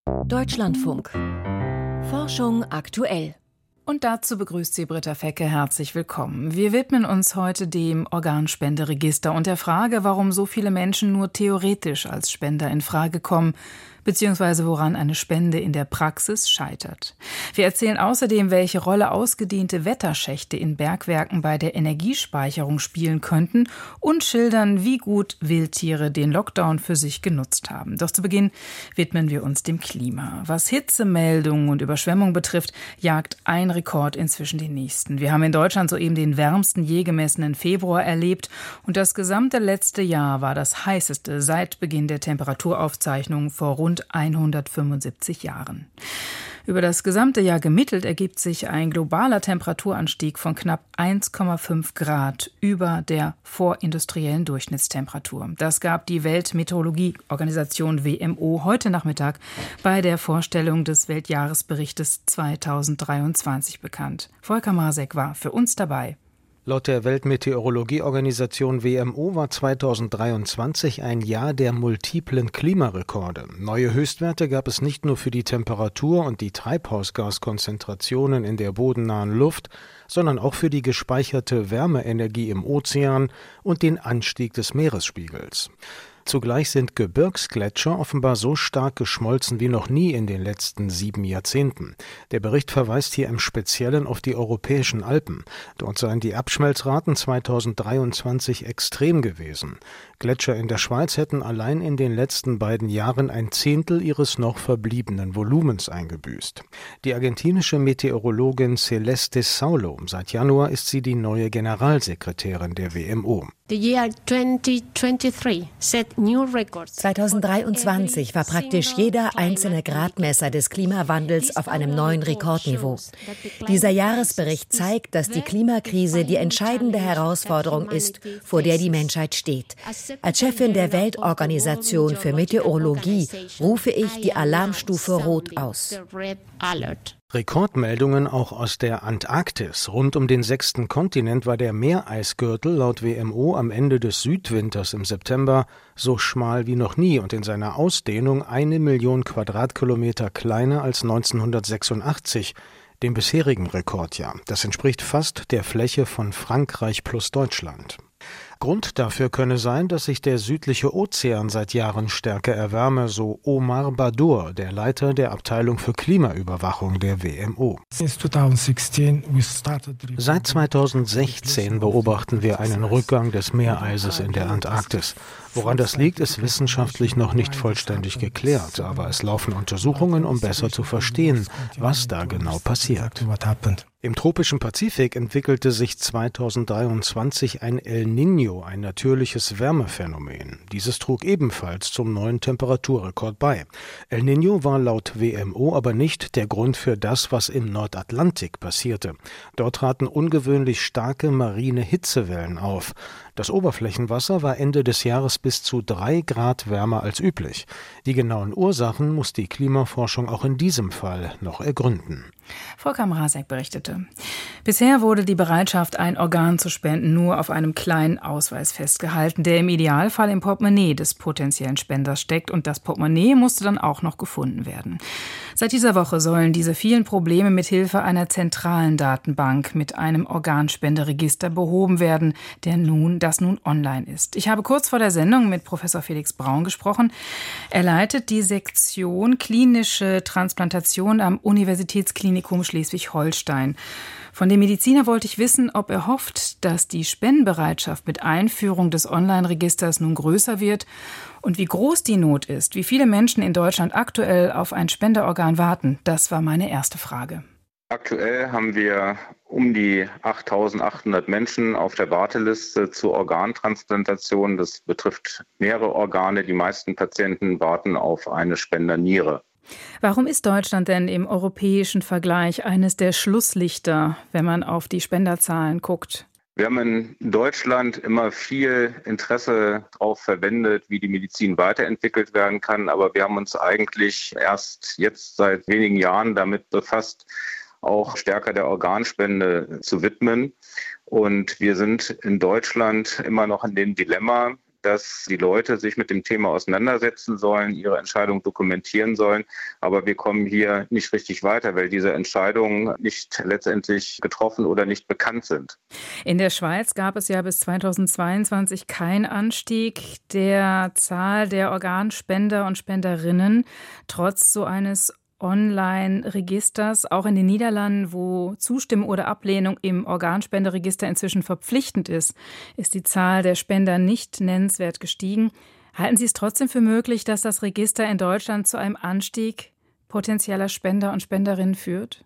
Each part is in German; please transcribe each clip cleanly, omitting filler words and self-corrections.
Deutschlandfunk. Forschung aktuell. Und dazu begrüßt sie Britta Fecke. Herzlich willkommen. Wir widmen uns heute dem Organspenderegister und der Frage, warum so viele Menschen nur theoretisch als Spender in Frage kommen, beziehungsweise woran eine Spende in der Praxis scheitert. Wir erzählen außerdem, welche Rolle ausgedehnte Wetterschächte in Bergwerken bei der Energiespeicherung spielen könnten und schildern, wie gut Wildtiere den Lockdown für sich genutzt haben. Doch zu Beginn widmen wir uns dem Klima. Was Hitzemeldungen und Überschwemmung betrifft, jagt ein Rekord inzwischen den nächsten. Wir haben in Deutschland soeben den wärmsten je gemessenen Februar erlebt und das gesamte letzte Jahr war das heißeste seit Beginn der Temperaturaufzeichnungen vor rund 175 Jahren. Über das gesamte Jahr gemittelt ergibt sich ein globaler Temperaturanstieg von knapp 1,5 Grad über der vorindustriellen Durchschnittstemperatur. Das gab die Weltmeteorologieorganisation WMO heute Nachmittag bei der Vorstellung des Weltjahresberichtes 2023 bekannt. Volker Masek war für uns dabei. Laut der Weltmeteorologieorganisation WMO war 2023 ein Jahr der multiplen Klimarekorde. Neue Höchstwerte gab es nicht nur für die Temperatur und die Treibhausgaskonzentrationen in der bodennahen Luft, sondern auch für die gespeicherte Wärmeenergie im Ozean und den Anstieg des Meeresspiegels. Zugleich sind Gebirgsgletscher offenbar so stark geschmolzen wie noch nie in den letzten 7 Jahrzehnten. Der Bericht verweist hier im Speziellen auf die europäischen Alpen. Dort seien die Abschmelzraten 2023 extrem gewesen. Gletscher in der Schweiz hätten allein in den letzten beiden Jahren 1/10 ihres noch verbliebenen Volumens eingebüßt. Die argentinische Meteorologin Celeste Saulo, seit Januar ist sie die neue Generalsekretärin der WMO. 2023 war praktisch jeder einzelne Gradmesser des Klimawandels auf einem neuen Rekordniveau. Dieser Jahresbericht zeigt, dass die Klimakrise die entscheidende Herausforderung ist, vor der die Menschheit steht. Als Chefin der Weltorganisation für Meteorologie rufe ich die Alarmstufe Rot aus. Rekordmeldungen auch aus der Antarktis. Rund um den 6. Kontinent war der Meereisgürtel laut WMO am Ende des Südwinters im September so schmal wie noch nie und in seiner Ausdehnung 1 Million Quadratkilometer kleiner als 1986, dem bisherigen Rekordjahr. Das entspricht fast der Fläche von Frankreich plus Deutschland. Grund dafür könne sein, dass sich der südliche Ozean seit Jahren stärker erwärme, so Omar Badur, der Leiter der Abteilung für Klimaüberwachung der WMO. Seit 2016 beobachten wir einen Rückgang des Meereises in der Antarktis. Woran das liegt, ist wissenschaftlich noch nicht vollständig geklärt, aber es laufen Untersuchungen, um besser zu verstehen, was da genau passiert. Im tropischen Pazifik entwickelte sich 2023 ein El Niño, ein natürliches Wärmephänomen. Dieses trug ebenfalls zum neuen Temperaturrekord bei. El Niño war laut WMO aber nicht der Grund für das, was im Nordatlantik passierte. Dort traten ungewöhnlich starke marine Hitzewellen auf. Das Oberflächenwasser war Ende des Jahres bis zu 3 Grad wärmer als üblich. Die genauen Ursachen muss die Klimaforschung auch in diesem Fall noch ergründen. Volker Mrazek berichtete. Bisher wurde die Bereitschaft, ein Organ zu spenden, nur auf einem kleinen Ausweis festgehalten, der im Idealfall im Portemonnaie des potenziellen Spenders steckt. Und das Portemonnaie musste dann auch noch gefunden werden. Seit dieser Woche sollen diese vielen Probleme mit Hilfe einer zentralen Datenbank mit einem Organspenderegister behoben werden, das nun online ist. Ich habe kurz vor der Sendung mit Professor Felix Braun gesprochen. Er leitet die Sektion Klinische Transplantation am Universitätsklinikum Schleswig-Holstein. Von dem Mediziner wollte ich wissen, ob er hofft, dass die Spendenbereitschaft mit Einführung des Online-Registers nun größer wird und wie groß die Not ist, wie viele Menschen in Deutschland aktuell auf ein Spenderorgan warten. Das war meine erste Frage. Aktuell haben wir um die 8.800 Menschen auf der Warteliste zur Organtransplantation. Das betrifft mehrere Organe. Die meisten Patienten warten auf eine Spenderniere. Warum ist Deutschland denn im europäischen Vergleich eines der Schlusslichter, wenn man auf die Spenderzahlen guckt? Wir haben in Deutschland immer viel Interesse darauf verwendet, wie die Medizin weiterentwickelt werden kann. Aber wir haben uns eigentlich erst jetzt seit wenigen Jahren damit befasst, auch stärker der Organspende zu widmen. Und wir sind in Deutschland immer noch in dem Dilemma, dass die Leute sich mit dem Thema auseinandersetzen sollen, ihre Entscheidung dokumentieren sollen. Aber wir kommen hier nicht richtig weiter, weil diese Entscheidungen nicht letztendlich getroffen oder nicht bekannt sind. In der Schweiz gab es ja bis 2022 keinen Anstieg der Zahl der Organspender und Spenderinnen, trotz so eines Online-Registers. Auch in den Niederlanden, wo Zustimmung oder Ablehnung im Organspenderegister inzwischen verpflichtend ist die Zahl der Spender nicht nennenswert gestiegen. Halten Sie es trotzdem für möglich, dass das Register in Deutschland zu einem Anstieg potenzieller Spender und Spenderinnen führt?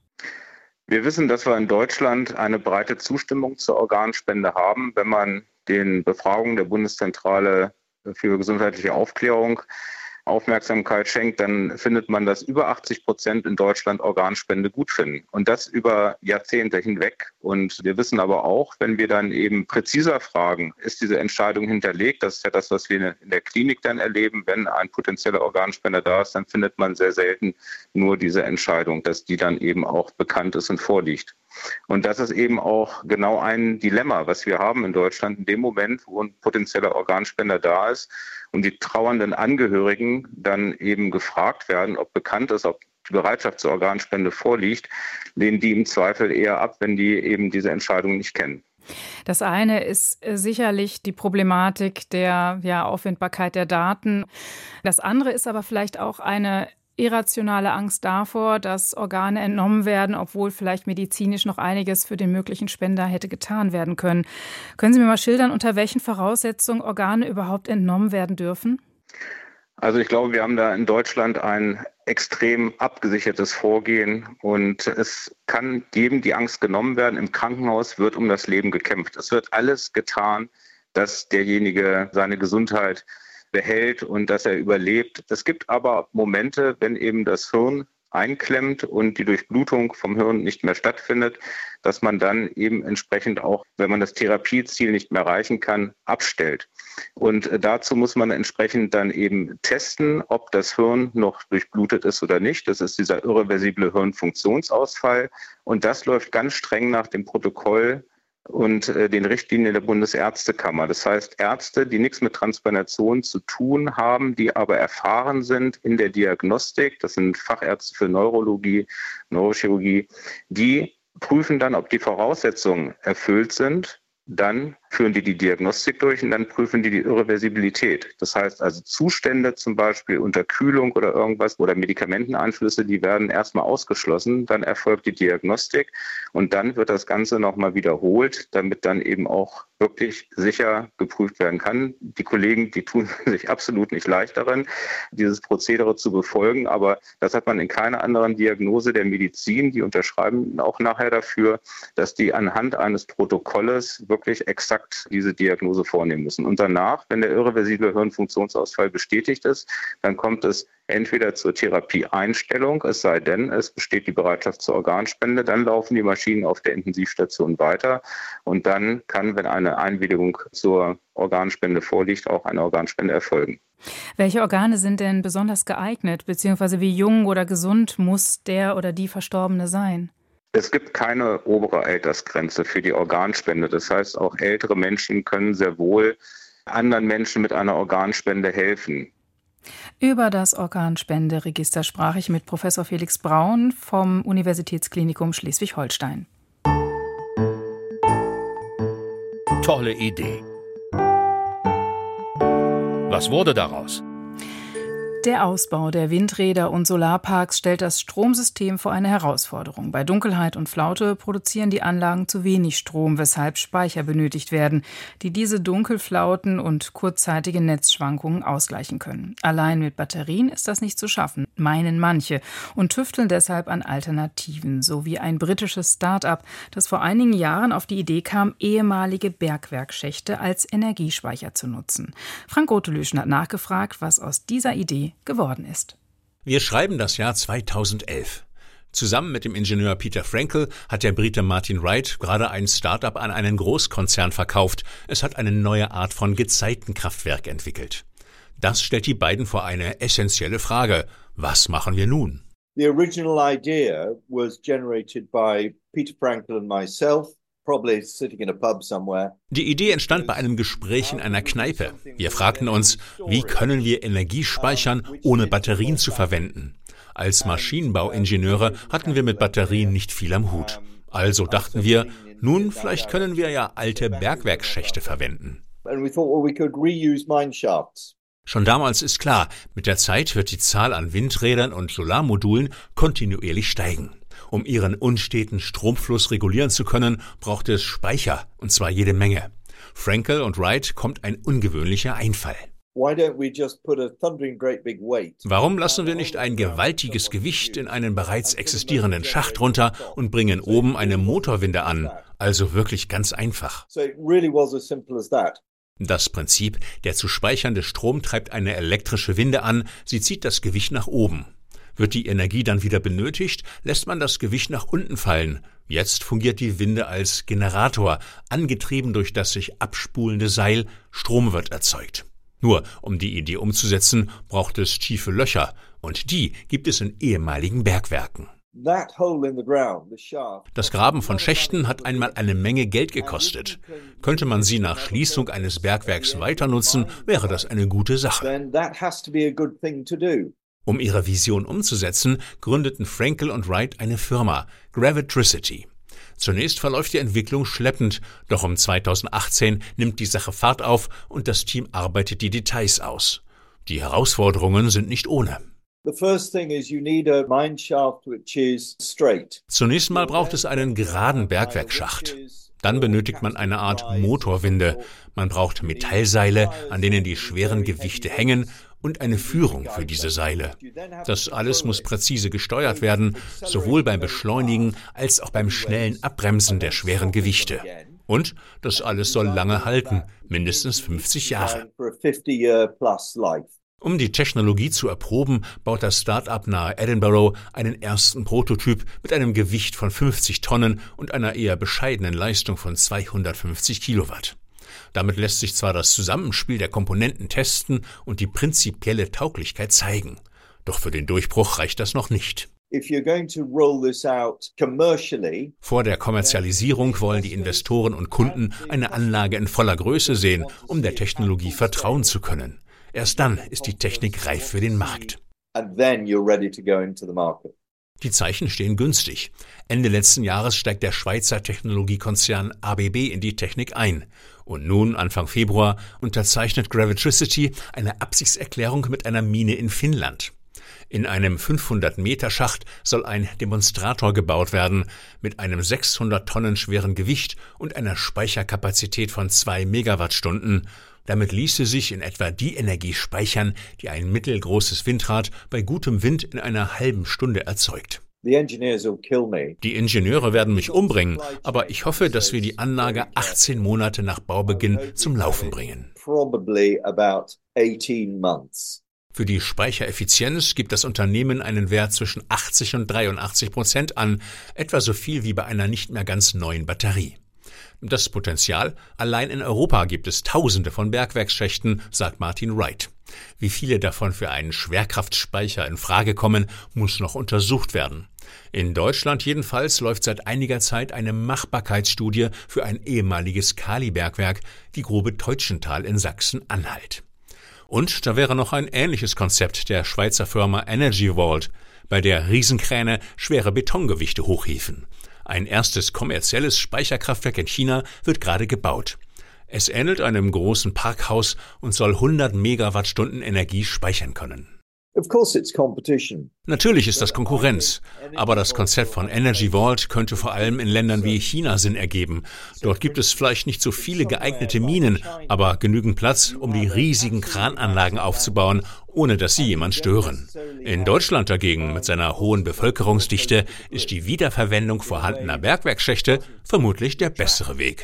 Wir wissen, dass wir in Deutschland eine breite Zustimmung zur Organspende haben. Wenn man den Befragungen der Bundeszentrale für gesundheitliche Aufklärung Aufmerksamkeit schenkt, dann findet man, dass über 80% in Deutschland Organspende gut finden. Und das über Jahrzehnte hinweg. Und wir wissen aber auch, wenn wir dann eben präziser fragen, ist diese Entscheidung hinterlegt? Das ist ja das, was wir in der Klinik dann erleben. Wenn ein potenzieller Organspender da ist, dann findet man sehr selten nur diese Entscheidung, dass die dann eben auch bekannt ist und vorliegt. Und das ist eben auch genau ein Dilemma, was wir haben in Deutschland in dem Moment, wo ein potenzieller Organspender da ist und die trauernden Angehörigen dann eben gefragt werden, ob bekannt ist, ob die Bereitschaft zur Organspende vorliegt, lehnen die im Zweifel eher ab, wenn die eben diese Entscheidung nicht kennen. Das eine ist sicherlich die Problematik der Auffindbarkeit der Daten. Das andere ist aber vielleicht auch eine irrationale Angst davor, dass Organe entnommen werden, obwohl vielleicht medizinisch noch einiges für den möglichen Spender hätte getan werden können. Können Sie mir mal schildern, unter welchen Voraussetzungen Organe überhaupt entnommen werden dürfen? Also ich glaube, wir haben da in Deutschland ein extrem abgesichertes Vorgehen und es kann jedem die Angst genommen werden. Im Krankenhaus wird um das Leben gekämpft. Es wird alles getan, dass derjenige seine Gesundheit behält und dass er überlebt. Es gibt aber Momente, wenn eben das Hirn einklemmt und die Durchblutung vom Hirn nicht mehr stattfindet, dass man dann eben entsprechend auch, wenn man das Therapieziel nicht mehr erreichen kann, abstellt. Und dazu muss man entsprechend dann eben testen, ob das Hirn noch durchblutet ist oder nicht. Das ist dieser irreversible Hirnfunktionsausfall. Und das läuft ganz streng nach dem Protokoll und den Richtlinien der Bundesärztekammer. Das heißt, Ärzte, die nichts mit Transplantation zu tun haben, die aber erfahren sind in der Diagnostik, das sind Fachärzte für Neurologie, Neurochirurgie, die prüfen dann, ob die Voraussetzungen erfüllt sind. Dann führen die Diagnostik durch und dann prüfen die Irreversibilität. Das heißt also Zustände zum Beispiel Unterkühlung oder irgendwas oder Medikamenteneinflüsse, die werden erstmal ausgeschlossen. Dann erfolgt die Diagnostik und dann wird das Ganze nochmal wiederholt, damit dann eben auch wirklich sicher geprüft werden kann. Die Kollegen, die tun sich absolut nicht leicht darin, dieses Prozedere zu befolgen, aber das hat man in keiner anderen Diagnose der Medizin. Die unterschreiben auch nachher dafür, dass die anhand eines Protokolles wirklich exakt diese Diagnose vornehmen müssen. Und danach, wenn der irreversible Hirnfunktionsausfall bestätigt ist, dann kommt es entweder zur Therapieeinstellung, es sei denn, es besteht die Bereitschaft zur Organspende, dann laufen die Maschinen auf der Intensivstation weiter und dann kann, wenn eine Einwilligung zur Organspende vorliegt, auch eine Organspende erfolgen. Welche Organe sind denn besonders geeignet, beziehungsweise wie jung oder gesund muss der oder die Verstorbene sein? Es gibt keine obere Altersgrenze für die Organspende. Das heißt, auch ältere Menschen können sehr wohl anderen Menschen mit einer Organspende helfen. Über das Organspenderegister sprach ich mit Professor Felix Braun vom Universitätsklinikum Schleswig-Holstein. Tolle Idee. Was wurde daraus? Der Ausbau der Windräder und Solarparks stellt das Stromsystem vor eine Herausforderung. Bei Dunkelheit und Flaute produzieren die Anlagen zu wenig Strom, weshalb Speicher benötigt werden, die diese Dunkelflauten und kurzzeitige Netzschwankungen ausgleichen können. Allein mit Batterien ist das nicht zu schaffen, meinen manche, und tüfteln deshalb an Alternativen, so wie ein britisches Start-up, das vor einigen Jahren auf die Idee kam, ehemalige Bergwerkschächte als Energiespeicher zu nutzen. Frank Gotelüschen hat nachgefragt, was aus dieser Idee geworden ist. Wir schreiben das Jahr 2011. Zusammen mit dem Ingenieur Peter Frankel hat der Brite Martin Wright gerade ein Start-up an einen Großkonzern verkauft. Es hat eine neue Art von Gezeitenkraftwerk entwickelt. Das stellt die beiden vor eine essentielle Frage. Was machen wir nun? The original idea was generated by Peter Frankel and myself Die Idee entstand bei einem Gespräch in einer Kneipe. Wir fragten uns, wie können wir Energie speichern, ohne Batterien zu verwenden? Als Maschinenbauingenieure hatten wir mit Batterien nicht viel am Hut. Also dachten wir, nun, vielleicht können wir ja alte Bergwerksschächte verwenden. Schon damals ist klar, mit der Zeit wird die Zahl an Windrädern und Solarmodulen kontinuierlich steigen. Um ihren unsteten Stromfluss regulieren zu können, braucht es Speicher, und zwar jede Menge. Frankel und Wright kommt ein ungewöhnlicher Einfall. Warum lassen wir nicht ein gewaltiges Gewicht in einen bereits existierenden Schacht runter und bringen oben eine Motorwinde an? Also wirklich ganz einfach. Das Prinzip, der zu speichernde Strom treibt eine elektrische Winde an, sie zieht das Gewicht nach oben. Wird die Energie dann wieder benötigt, lässt man das Gewicht nach unten fallen. Jetzt fungiert die Winde als Generator, angetrieben durch das sich abspulende Seil, Strom wird erzeugt. Nur, um die Idee umzusetzen, braucht es tiefe Löcher, und die gibt es in ehemaligen Bergwerken. Das Graben von Schächten hat einmal eine Menge Geld gekostet. Könnte man sie nach Schließung eines Bergwerks weiter nutzen, wäre das eine gute Sache. Um ihre Vision umzusetzen, gründeten Frankel und Wright eine Firma, Gravitricity. Zunächst verläuft die Entwicklung schleppend, doch um 2018 nimmt die Sache Fahrt auf und das Team arbeitet die Details aus. Die Herausforderungen sind nicht ohne. Zunächst mal braucht es einen geraden Bergwerksschacht. Dann benötigt man eine Art Motorwinde. Man braucht Metallseile, an denen die schweren Gewichte hängen, und eine Führung für diese Seile. Das alles muss präzise gesteuert werden, sowohl beim Beschleunigen als auch beim schnellen Abbremsen der schweren Gewichte. Und das alles soll lange halten, mindestens 50 Jahre. Um die Technologie zu erproben, baut das Start-up nahe Edinburgh einen ersten Prototyp mit einem Gewicht von 50 Tonnen und einer eher bescheidenen Leistung von 250 Kilowatt. Damit lässt sich zwar das Zusammenspiel der Komponenten testen und die prinzipielle Tauglichkeit zeigen. Doch für den Durchbruch reicht das noch nicht. Vor der Kommerzialisierung wollen die Investoren und Kunden eine Anlage in voller Größe sehen, um der Technologie vertrauen zu können. Erst dann ist die Technik reif für den Markt. Die Zeichen stehen günstig. Ende letzten Jahres steigt der Schweizer Technologiekonzern ABB in die Technik ein. Und nun, Anfang Februar, unterzeichnet Gravitricity eine Absichtserklärung mit einer Mine in Finnland. In einem 500-Meter-Schacht soll ein Demonstrator gebaut werden, mit einem 600 Tonnen schweren Gewicht und einer Speicherkapazität von 2 Megawattstunden. Damit ließe sich in etwa die Energie speichern, die ein mittelgroßes Windrad bei gutem Wind in einer halben Stunde erzeugt. Die Ingenieure werden mich umbringen, aber ich hoffe, dass wir die Anlage 18 Monate nach Baubeginn zum Laufen bringen. Für die Speichereffizienz gibt das Unternehmen einen Wert zwischen 80 und 83% an, etwa so viel wie bei einer nicht mehr ganz neuen Batterie. Das Potenzial? Allein in Europa gibt es Tausende von Bergwerksschächten, sagt Martin Wright. Wie viele davon für einen Schwerkraftspeicher in Frage kommen, muss noch untersucht werden. In Deutschland jedenfalls läuft seit einiger Zeit eine Machbarkeitsstudie für ein ehemaliges Kalibergwerk, die Grube Teutschental in Sachsen-Anhalt. Und da wäre noch ein ähnliches Konzept der Schweizer Firma Energy Vault, bei der Riesenkräne schwere Betongewichte hochhieven. Ein erstes kommerzielles Speicherkraftwerk in China wird gerade gebaut. Es ähnelt einem großen Parkhaus und soll 100 Megawattstunden Energie speichern können. Natürlich ist das Konkurrenz, aber das Konzept von Energy Vault könnte vor allem in Ländern wie China Sinn ergeben. Dort gibt es vielleicht nicht so viele geeignete Minen, aber genügend Platz, um die riesigen Krananlagen aufzubauen, ohne dass sie jemand stören. In Deutschland dagegen, mit seiner hohen Bevölkerungsdichte, ist die Wiederverwendung vorhandener Bergwerksschächte vermutlich der bessere Weg.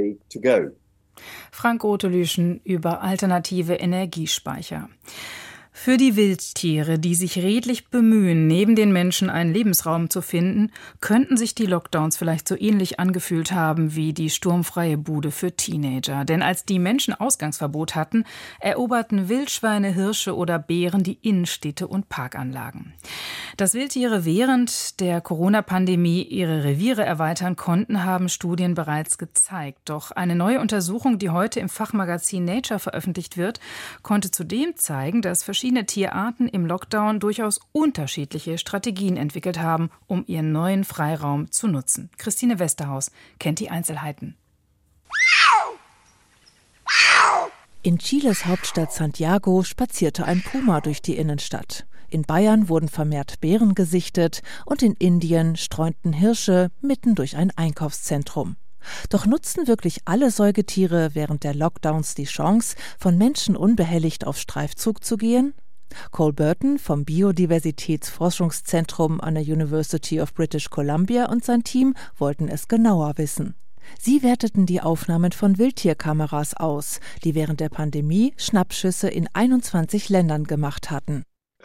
Frank Rotelüschen über alternative Energiespeicher. Für die Wildtiere, die sich redlich bemühen, neben den Menschen einen Lebensraum zu finden, könnten sich die Lockdowns vielleicht so ähnlich angefühlt haben wie die sturmfreie Bude für Teenager. Denn als die Menschen Ausgangsverbot hatten, eroberten Wildschweine, Hirsche oder Bären die Innenstädte und Parkanlagen. Dass Wildtiere während der Corona-Pandemie ihre Reviere erweitern konnten, haben Studien bereits gezeigt. Doch eine neue Untersuchung, die heute im Fachmagazin Nature veröffentlicht wird, konnte zudem zeigen, dass verschiedene Tierarten im Lockdown durchaus unterschiedliche Strategien entwickelt haben, um ihren neuen Freiraum zu nutzen. Christine Westerhaus kennt die Einzelheiten. In Chiles Hauptstadt Santiago spazierte ein Puma durch die Innenstadt. In Bayern wurden vermehrt Bären gesichtet und in Indien streunten Hirsche mitten durch ein Einkaufszentrum. Doch nutzten wirklich alle Säugetiere während der Lockdowns die Chance, von Menschen unbehelligt auf Streifzug zu gehen? Cole Burton vom Biodiversitätsforschungszentrum an der University of British Columbia und sein Team wollten es genauer wissen. Sie werteten die Aufnahmen von Wildtierkameras aus, die während der Pandemie Schnappschüsse in 21 Ländern gemacht hatten.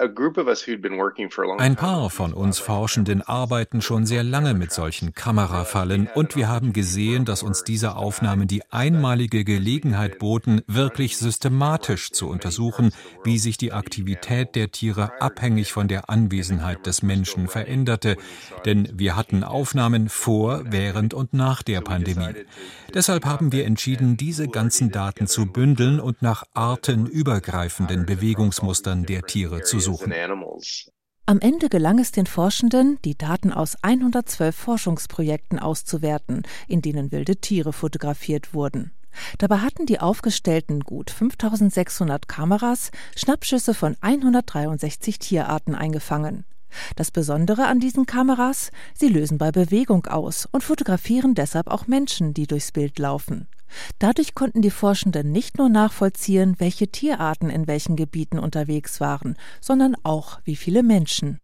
Ein paar von uns Forschenden arbeiten schon sehr lange mit solchen Kamerafallen und wir haben gesehen, dass uns diese Aufnahmen die einmalige Gelegenheit boten, wirklich systematisch zu untersuchen, wie sich die Aktivität der Tiere abhängig von der Anwesenheit des Menschen veränderte. Denn wir hatten Aufnahmen vor, während und nach der Pandemie. Deshalb haben wir entschieden, diese ganzen Daten zu bündeln und nach artenübergreifenden Bewegungsmustern der Tiere zu suchen. Am Ende gelang es den Forschenden, die Daten aus 112 Forschungsprojekten auszuwerten, in denen wilde Tiere fotografiert wurden. Dabei hatten die aufgestellten gut 5.600 Kameras Schnappschüsse von 163 Tierarten eingefangen. Das Besondere an diesen Kameras: sie lösen bei Bewegung aus und fotografieren deshalb auch Menschen, die durchs Bild laufen. Dadurch konnten die Forschenden nicht nur nachvollziehen, welche Tierarten in welchen Gebieten unterwegs waren, sondern auch, wie viele Menschen.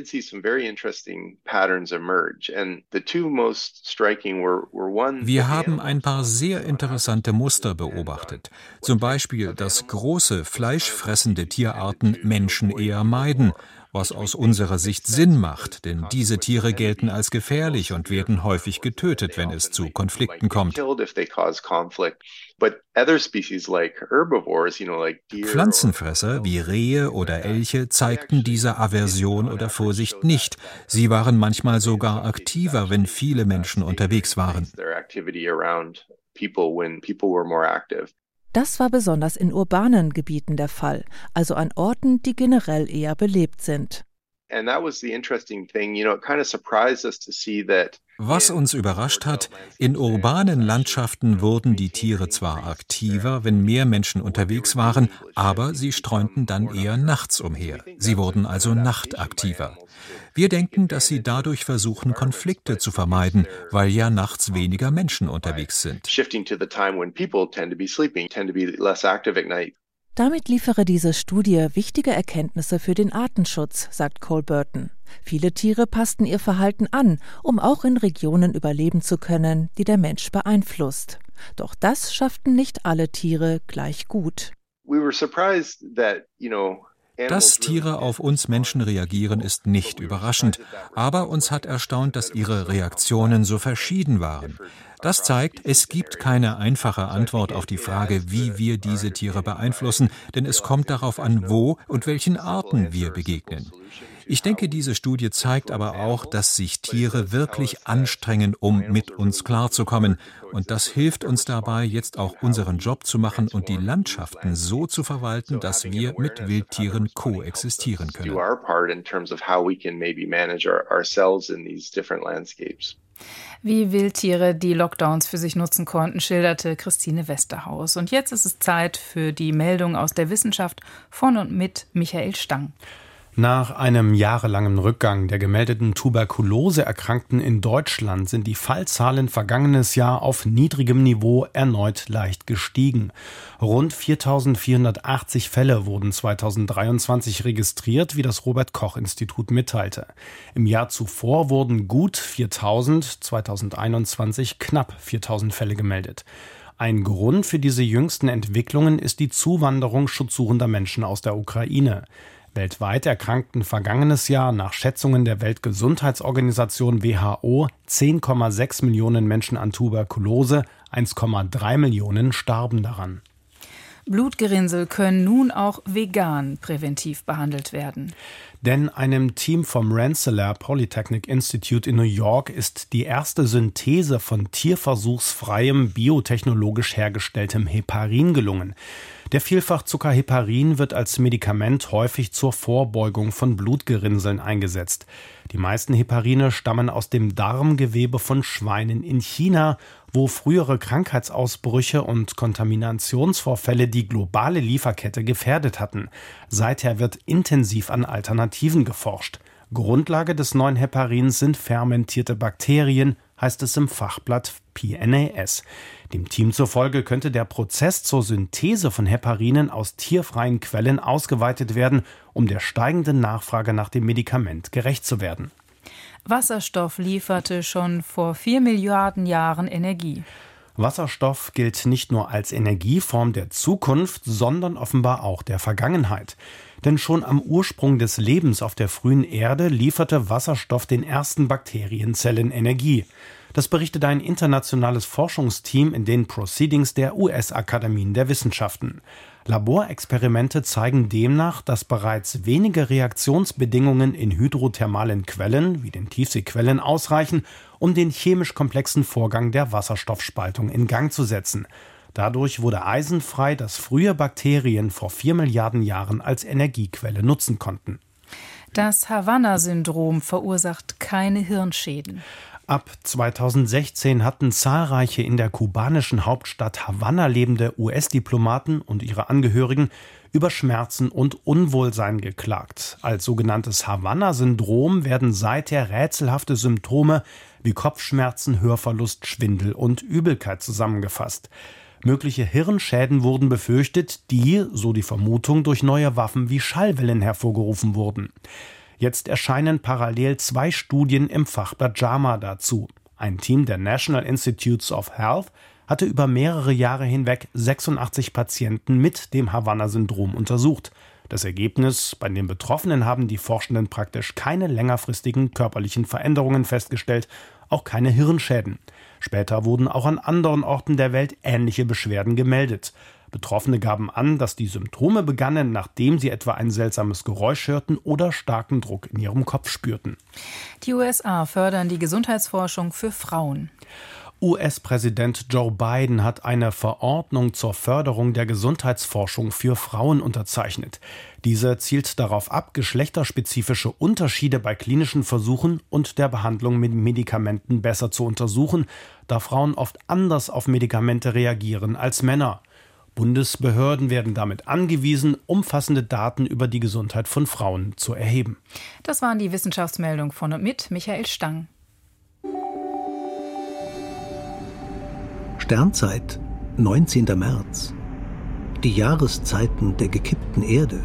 Wir haben ein paar sehr interessante Muster beobachtet. Zum Beispiel, dass große, fleischfressende Tierarten Menschen eher meiden, was aus unserer Sicht Sinn macht, denn diese Tiere gelten als gefährlich und werden häufig getötet, wenn es zu Konflikten kommt. Pflanzenfresser wie Rehe oder Elche zeigten diese Aversion oder Vorsicht nicht. Sie waren manchmal sogar aktiver, wenn viele Menschen unterwegs waren. Das war besonders in urbanen Gebieten der Fall, also an Orten, die generell eher belebt sind. Was uns überrascht hat, in urbanen Landschaften wurden die Tiere zwar aktiver, wenn mehr Menschen unterwegs waren, aber sie streunten dann eher nachts umher. Sie wurden also nachtaktiver. Wir denken, dass sie dadurch versuchen, Konflikte zu vermeiden, weil ja nachts weniger Menschen unterwegs sind. Damit liefere diese Studie wichtige Erkenntnisse für den Artenschutz, sagt Cole Burton. Viele Tiere passten ihr Verhalten an, um auch in Regionen überleben zu können, die der Mensch beeinflusst. Doch das schafften nicht alle Tiere gleich gut. Dass Tiere auf uns Menschen reagieren, ist nicht überraschend, aber uns hat erstaunt, dass ihre Reaktionen so verschieden waren. Das zeigt, es gibt keine einfache Antwort auf die Frage, wie wir diese Tiere beeinflussen, denn es kommt darauf an, wo und welchen Arten wir begegnen. Ich denke, diese Studie zeigt aber auch, dass sich Tiere wirklich anstrengen, um mit uns klarzukommen. Und das hilft uns dabei, jetzt auch unseren Job zu machen und die Landschaften so zu verwalten, dass wir mit Wildtieren koexistieren können. Wie Wildtiere die Lockdowns für sich nutzen konnten, schilderte Christine Westerhaus. Und jetzt ist es Zeit für die Meldung aus der Wissenschaft von und mit Michael Stang. Nach einem jahrelangen Rückgang der gemeldeten Tuberkuloseerkrankten in Deutschland sind die Fallzahlen vergangenes Jahr auf niedrigem Niveau erneut leicht gestiegen. Rund 4.480 Fälle wurden 2023 registriert, wie das Robert-Koch-Institut mitteilte. Im Jahr zuvor wurden gut 4.000, 2021 knapp 4.000 Fälle gemeldet. Ein Grund für diese jüngsten Entwicklungen ist die Zuwanderung schutzsuchender Menschen aus der Ukraine. Weltweit erkrankten vergangenes Jahr nach Schätzungen der Weltgesundheitsorganisation WHO 10,6 Millionen Menschen an Tuberkulose, 1,3 Millionen starben daran. Blutgerinnsel können nun auch vegan präventiv behandelt werden. Denn einem Team vom Rensselaer Polytechnic Institute in New York ist die erste Synthese von tierversuchsfreiem, biotechnologisch hergestelltem Heparin gelungen. Der Vielfachzucker Heparin wird als Medikament häufig zur Vorbeugung von Blutgerinnseln eingesetzt. Die meisten Heparine stammen aus dem Darmgewebe von Schweinen in China, wo frühere Krankheitsausbrüche und Kontaminationsvorfälle die globale Lieferkette gefährdet hatten. Seither wird intensiv an Alternativen geforscht. Grundlage des neuen Heparins sind fermentierte Bakterien, heißt es im Fachblatt PNAS. Dem Team zufolge könnte der Prozess zur Synthese von Heparinen aus tierfreien Quellen ausgeweitet werden, um der steigenden Nachfrage nach dem Medikament gerecht zu werden. Wasserstoff lieferte schon vor 4 Milliarden Jahren Energie. Wasserstoff gilt nicht nur als Energieform der Zukunft, sondern offenbar auch der Vergangenheit. Denn schon am Ursprung des Lebens auf der frühen Erde lieferte Wasserstoff den ersten Bakterienzellen Energie. Das berichtet ein internationales Forschungsteam in den Proceedings der US-Akademien der Wissenschaften. Laborexperimente zeigen demnach, dass bereits wenige Reaktionsbedingungen in hydrothermalen Quellen, wie den Tiefseequellen, ausreichen, um den chemisch komplexen Vorgang der Wasserstoffspaltung in Gang zu setzen. Dadurch wurde eisenfrei, dass frühe Bakterien vor 4 Milliarden Jahren als Energiequelle nutzen konnten. Das Havanna-Syndrom verursacht keine Hirnschäden. Ab 2016 hatten zahlreiche in der kubanischen Hauptstadt Havanna lebende US-Diplomaten und ihre Angehörigen über Schmerzen und Unwohlsein geklagt. Als sogenanntes Havanna-Syndrom werden seither rätselhafte Symptome wie Kopfschmerzen, Hörverlust, Schwindel und Übelkeit zusammengefasst. Mögliche Hirnschäden wurden befürchtet, die, so die Vermutung, durch neue Waffen wie Schallwellen hervorgerufen wurden. Jetzt erscheinen parallel 2 Studien im Fachblatt JAMA dazu. Ein Team der National Institutes of Health hatte über mehrere Jahre hinweg 86 Patienten mit dem Havanna-Syndrom untersucht. Das Ergebnis: Bei den Betroffenen haben die Forschenden praktisch keine längerfristigen körperlichen Veränderungen festgestellt, auch keine Hirnschäden. Später wurden auch an anderen Orten der Welt ähnliche Beschwerden gemeldet. Betroffene gaben an, dass die Symptome begannen, nachdem sie etwa ein seltsames Geräusch hörten oder starken Druck in ihrem Kopf spürten. Die USA fördern die Gesundheitsforschung für Frauen. US-Präsident Joe Biden hat eine Verordnung zur Förderung der Gesundheitsforschung für Frauen unterzeichnet. Diese zielt darauf ab, geschlechterspezifische Unterschiede bei klinischen Versuchen und der Behandlung mit Medikamenten besser zu untersuchen, da Frauen oft anders auf Medikamente reagieren als Männer. Bundesbehörden werden damit angewiesen, umfassende Daten über die Gesundheit von Frauen zu erheben. Das waren die Wissenschaftsmeldungen von und mit Michael Stang. Sternzeit, 19. März. Die Jahreszeiten der gekippten Erde.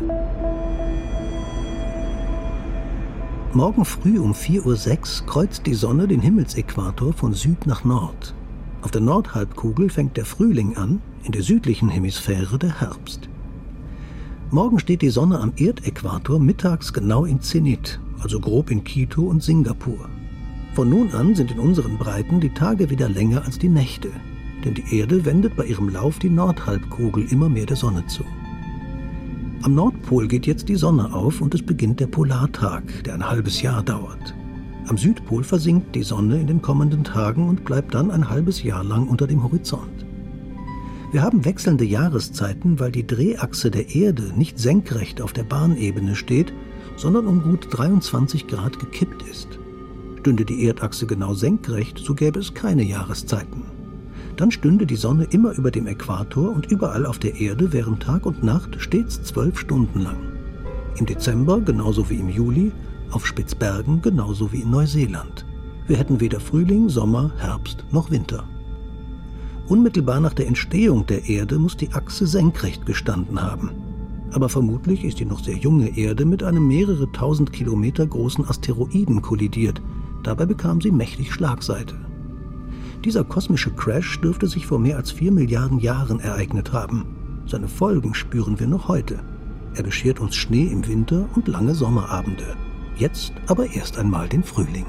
Morgen früh um 4:06 Uhr kreuzt die Sonne den Himmelsäquator von Süd nach Nord. Auf der Nordhalbkugel fängt der Frühling an, in der südlichen Hemisphäre der Herbst. Morgen steht die Sonne am Erdäquator mittags genau im Zenit, also grob in Quito und Singapur. Von nun an sind in unseren Breiten die Tage wieder länger als die Nächte, denn die Erde wendet bei ihrem Lauf die Nordhalbkugel immer mehr der Sonne zu. Am Nordpol geht jetzt die Sonne auf und es beginnt der Polartag, der ein halbes Jahr dauert. Am Südpol versinkt die Sonne in den kommenden Tagen und bleibt dann ein halbes Jahr lang unter dem Horizont. Wir haben wechselnde Jahreszeiten, weil die Drehachse der Erde nicht senkrecht auf der Bahnebene steht, sondern um gut 23 Grad gekippt ist. Stünde die Erdachse genau senkrecht, so gäbe es keine Jahreszeiten. Dann stünde die Sonne immer über dem Äquator und überall auf der Erde wären Tag und Nacht stets 12 Stunden lang. Im Dezember genauso wie im Juli, auf Spitzbergen genauso wie in Neuseeland. Wir hätten weder Frühling, Sommer, Herbst noch Winter. Unmittelbar nach der Entstehung der Erde muss die Achse senkrecht gestanden haben. Aber vermutlich ist die noch sehr junge Erde mit einem mehrere tausend Kilometer großen Asteroiden kollidiert. Dabei bekam sie mächtig Schlagseite. Dieser kosmische Crash dürfte sich vor mehr als 4 Milliarden Jahren ereignet haben. Seine Folgen spüren wir noch heute. Er beschert uns Schnee im Winter und lange Sommerabende. Jetzt aber erst einmal den Frühling.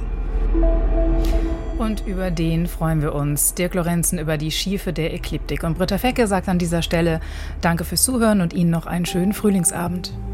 Und über den freuen wir uns. Dirk Lorenzen über die Schiefe der Ekliptik. Und Britta Fecke sagt an dieser Stelle Danke fürs Zuhören und Ihnen noch einen schönen Frühlingsabend.